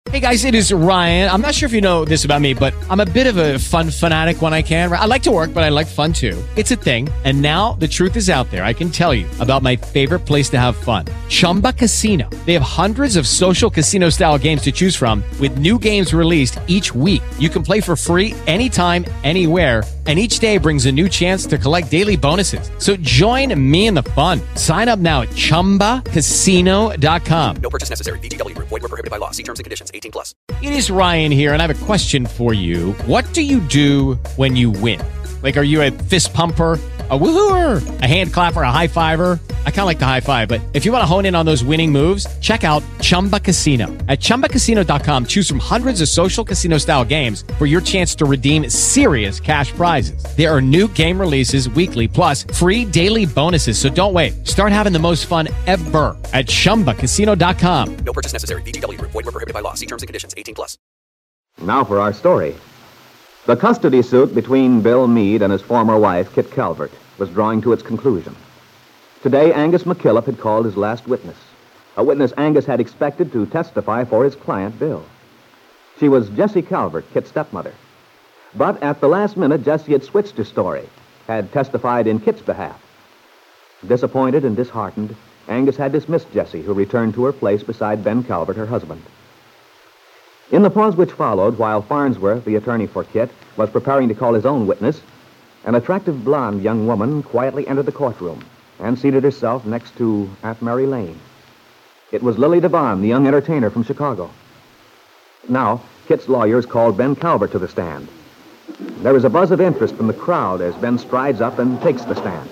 Hey guys, it is Ryan. I'm not sure if you know this about me, but I'm a bit of a fun fanatic when I can. I like to work, but I like fun too. It's a thing. And now the truth is out there. I can tell you about my favorite place to have fun. Chumba Casino. They have hundreds of social casino style games to choose from with new games released each week. You can play for free anytime, anywhere. And each day brings a new chance to collect daily bonuses. So join me in the fun. Sign up now at ChumbaCasino.com. No purchase necessary. VGW. Void where prohibited by law. See terms and conditions. 18 plus. It is Ryan here, and I have a question for you. What do you do when you win? Like, are you a fist pumper, a woohooer, a hand clapper, a high fiver? I kind of like the high five, but if you want to hone in on those winning moves, check out Chumba Casino. At ChumbaCasino.com, choose from hundreds of social casino style games for your chance to redeem serious cash prizes. There are new game releases weekly, plus free daily bonuses. So don't wait. Start having the most fun ever at ChumbaCasino.com. No purchase necessary. VGW. Void where prohibited by law. See terms and conditions. 18 plus. Now for our story. The custody suit between Bill Meade and his former wife, Kit Calvert, was drawing to its conclusion. Today, Angus McKillop had called his last witness, a witness Angus had expected to testify for his client, Bill. She was Jessie Calvert, Kit's stepmother. But at the last minute, Jessie had switched her story, had testified in Kit's behalf. Disappointed and disheartened, Angus had dismissed Jessie, who returned to her place beside Ben Calvert, her husband. In the pause which followed, while Farnsworth, the attorney for Kit, was preparing to call his own witness, an attractive blonde young woman quietly entered the courtroom and seated herself next to Aunt Mary Lane. It was Lily Devon, the young entertainer from Chicago. Now, Kit's lawyers called Ben Calvert to the stand. There was a buzz of interest from the crowd as Ben strides up and takes the stand.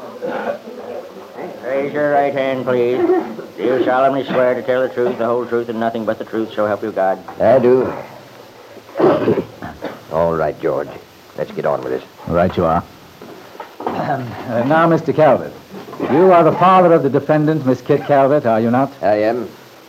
Raise your right hand, please. Do you solemnly swear to tell the truth, the whole truth, and nothing but the truth, so help you God? I do. All right, George. Let's get on with this. Right you are. Now, Mr. Calvert, you are the father of the defendant, Miss Kit Calvert, are you not? I am.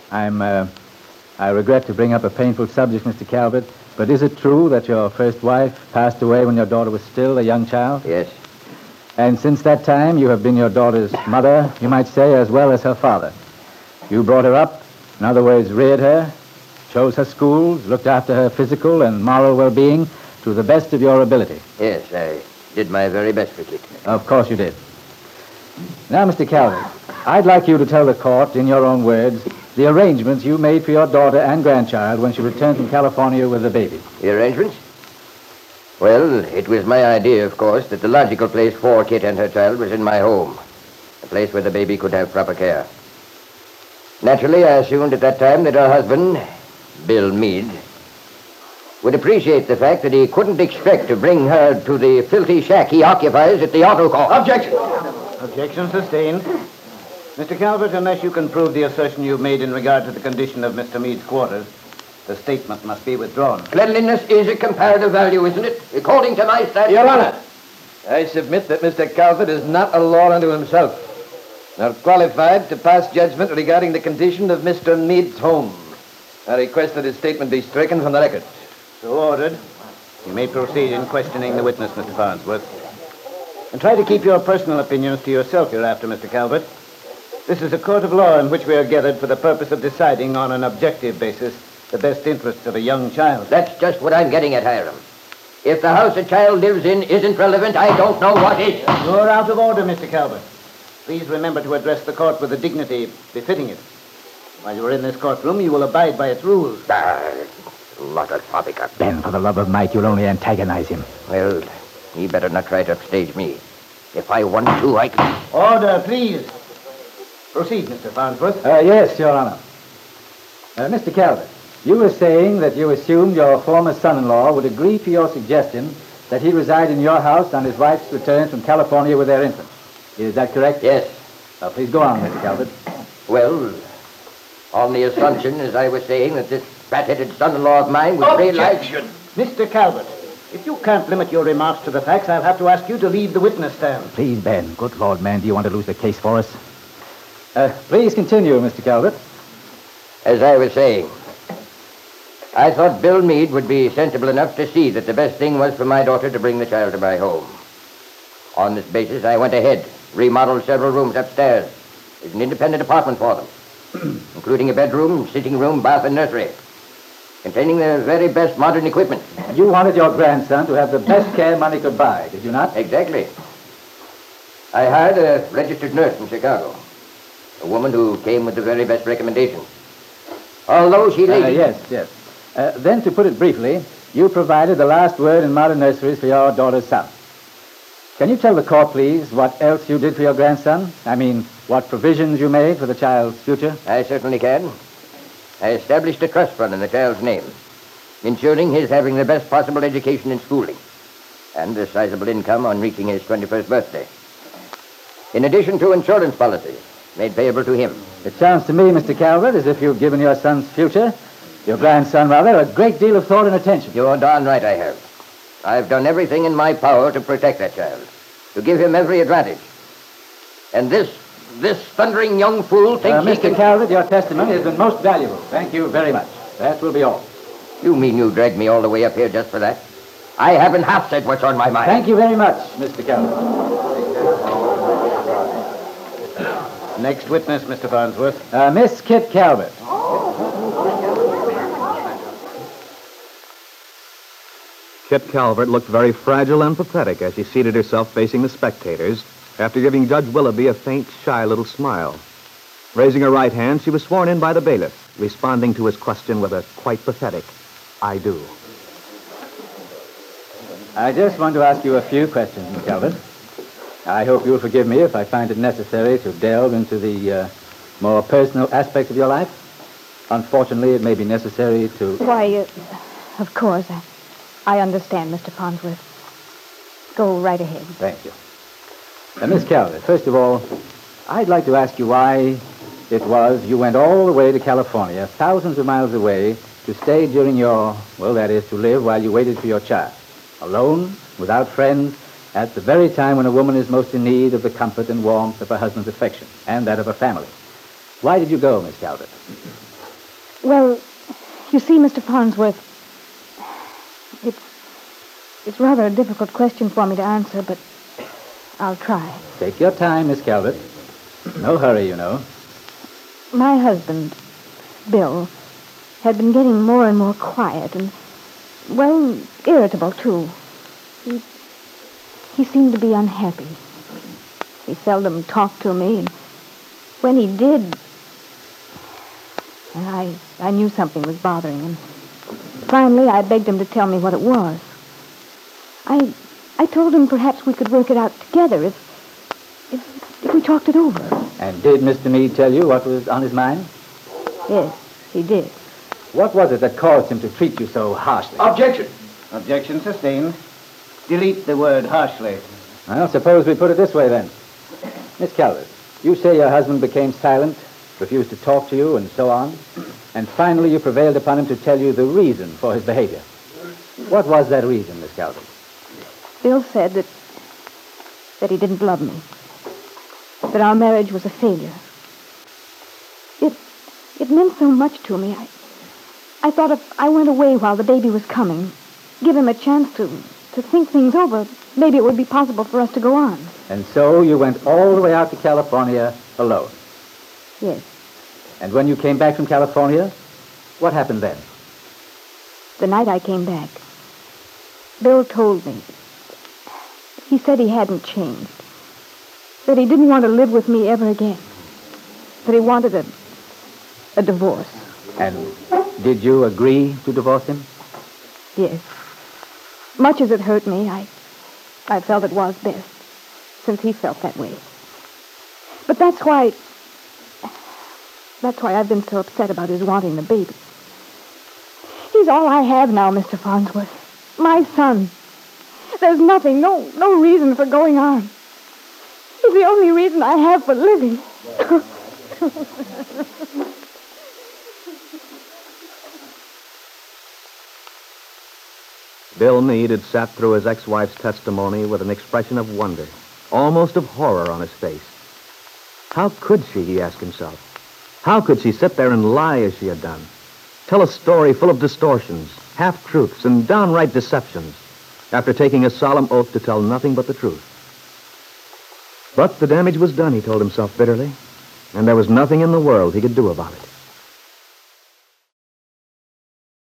I regret to bring up a painful subject, Mr. Calvert, but is it true that your first wife passed away when your daughter was still a young child? Yes. And since that time, you have been your daughter's mother, you might say, as well as her father. You brought her up, in other words, reared her, chose her schools, looked after her physical and moral well-being to the best of your ability. Yes, I did my very best for Kit. Of course you did. Now, Mr. Calvert, I'd like you to tell the court, in your own words, the arrangements you made for your daughter and grandchild when she returned from California with the baby. The arrangements? Well, it was my idea, of course, that the logical place for Kit and her child was in my home, a place where the baby could have proper care. Naturally, I assumed at that time that her husband, Bill Meade, would appreciate the fact that he couldn't expect to bring her to the filthy shack he occupies at the auto court. Objection! Objection sustained. Mr. Calvert, unless you can prove the assertion you've made in regard to the condition of Mr. Meade's quarters, the statement must be withdrawn. Cleanliness is a comparative value, isn't it? According to my statute... Your Honor, I submit that Mr. Calvert is not a law unto himself, nor qualified to pass judgment regarding the condition of Mr. Meade's home. I request that his statement be stricken from the record. So ordered. You may proceed in questioning the witness, Mr. Farnsworth. And try to keep your personal opinions to yourself hereafter, Mr. Calvert. This is a court of law in which we are gathered for the purpose of deciding on an objective basis the best interests of a young child. That's just what I'm getting at, Hiram. If the house a child lives in isn't relevant, I don't know what is. You're out of order, Mr. Calvert. Please remember to address the court with the dignity befitting it. While you're in this courtroom, you will abide by its rules. Lot of poppycock. Ben, for the love of Mike, you'll only antagonize him. Well, he better not try to upstage me. If I want to, I can... Order, please. Proceed, Mr. Farnsworth. Yes, Your Honor. Mr. Calvert, you were saying that you assumed your former son-in-law would agree to your suggestion that he reside in your house on his wife's return from California with their infant. Is that correct? Yes. Please go on, Mr. Calvert. Well, on the assumption, as I was saying, that this fat-headed son-in-law of mine would realize... Mr. Calvert, if you can't limit your remarks to the facts, I'll have to ask you to leave the witness stand. Please, Ben. Good Lord, man, do you want to lose the case for us? Please continue, Mr. Calvert. As I was saying, I thought Bill Meade would be sensible enough to see that the best thing was for my daughter to bring the child to my home. On this basis, I went ahead, remodeled several rooms upstairs. There's an independent apartment for them, including a bedroom, sitting room, bath, and nursery. containing the very best modern equipment. You wanted your grandson to have the best care money could buy, did you not? Exactly. I hired a registered nurse from Chicago, a woman who came with the very best recommendations. Although she later... Yes. Then, to put it briefly, you provided the last word in modern nurseries for your daughter's son. Can you tell the court, please, what else you did for your grandson? I mean, what provisions you made for the child's future? I certainly can. I established a trust fund in the child's name, ensuring his having the best possible education and schooling, and a sizable income on reaching his 21st birthday. In addition to insurance policies made payable to him. It sounds to me, Mr. Calvert, as if you've given your son's future, your grandson rather, a great deal of thought and attention. You're darn right I have. I've done everything in my power to protect that child, to give him every advantage. And this thundering young fool thinks he can... Mr. Calvert, your testimony has been most valuable. Thank you very much. That will be all. You mean you dragged me all the way up here just for that? I haven't half said what's on my mind. Thank you very much, Mr. Calvert. Next witness, Mr. Farnsworth. Miss Kit Calvert. Kit Calvert looked very fragile and pathetic as she seated herself facing the spectators after giving Judge Willoughby a faint, shy little smile. Raising her right hand, she was sworn in by the bailiff, responding to his question with a quite pathetic, "I do." I just want to ask you a few questions, Miss Calvert. I hope you'll forgive me if I find it necessary to delve into the more personal aspects of your life. Unfortunately, it may be necessary to... Why, of course. I understand, Mr. Farnsworth. Go right ahead. Thank you. Miss Calvert, first of all, I'd like to ask you why it was you went all the way to California, thousands of miles away, to stay during your, well, that is, to live while you waited for your child. Alone, without friends, at the very time when a woman is most in need of the comfort and warmth of her husband's affection and that of her family. Why did you go, Miss Calvert? Well, you see, Mr. Farnsworth, it's rather a difficult question for me to answer, but I'll try. Take your time, Miss Calvert. No hurry, you know. My husband, Bill, had been getting more and more quiet and, well, irritable, too. He seemed to be unhappy. He seldom talked to me, and when he did, I knew something was bothering him. Finally, I begged him to tell me what it was. I told him perhaps we could work it out together if we talked it over. And did Mr. Meade tell you what was on his mind? Yes, he did. What was it that caused him to treat you so harshly? Objection. Objection sustained. Delete the word harshly. Well, suppose we put it this way, then. Miss Calvert, you say your husband became silent, refused to talk to you, and so on, and finally you prevailed upon him to tell you the reason for his behavior. What was that reason, Miss Calvert? Bill said that he didn't love me, that our marriage was a failure. It meant so much to me. I thought if I went away while the baby was coming, give him a chance to think things over, maybe it would be possible for us to go on. And so you went all the way out to California alone? Yes. And when you came back from California, what happened then? The night I came back, Bill told me. He said he hadn't changed, that he didn't want to live with me ever again, that he wanted a divorce. And did you agree to divorce him? Yes. Much as it hurt me, I felt it was best, since he felt that way. But that's why I've been so upset about his wanting the baby. He's all I have now, Mr. Farnsworth. My son. There's nothing, no reason for going on. He's the only reason I have for living. Bill Meade had sat through his ex-wife's testimony with an expression of wonder, almost of horror on his face. How could she, he asked himself. How could she sit there and lie as she had done? Tell a story full of distortions, half-truths, and downright deceptions, after taking a solemn oath to tell nothing but the truth. But the damage was done, he told himself bitterly, and there was nothing in the world he could do about it.